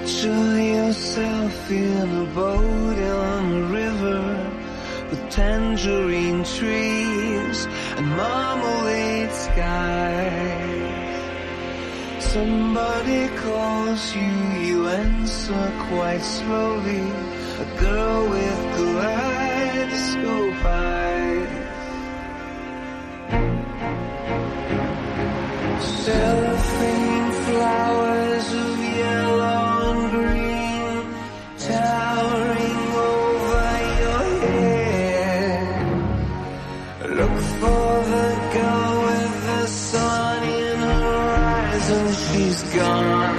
Picture yourself in a boat on a river with tangerine trees and marmalade skies. Somebody calls you, you answer quite slowly. A girl with kaleidoscope eyes. Cellophane flowers of yellow and green towering over your head. Look for the girl with the sun in her eyes and she's gone.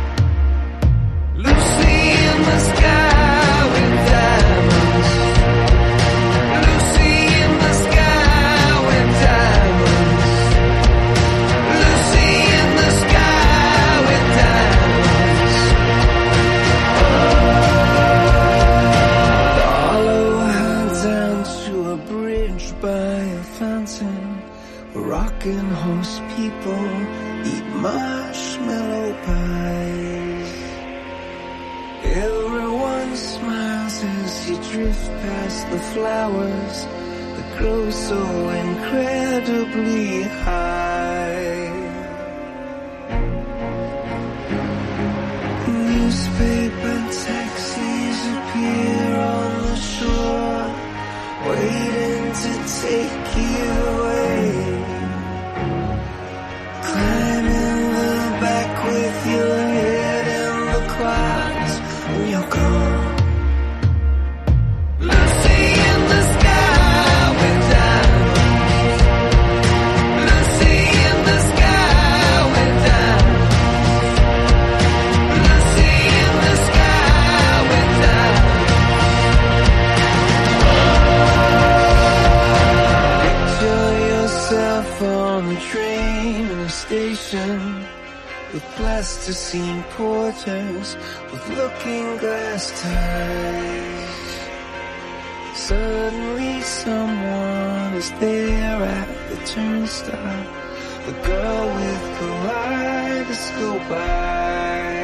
Lucy in the sky with diamonds. Lucy in the sky with diamonds. Lucy in the sky with diamonds. Follow her down to a bridge by a fountain where rockin' horse people eat marshmallow pies. Everyone smiles as you drift past the flowers that grow so incredibly high. Newspaper taxis appear on the shore, waiting to take you away. Climb in the back with your head in the clouds when you're gone. Lucy in the sky with diamonds. Lucy in the sky with diamonds. Lucy in the sky with diamonds. Picture yourself on a train in a station with plasticine porters with looking glass ties. Suddenly someone is there at the turnstile, the girl with kaleidoscope eyes.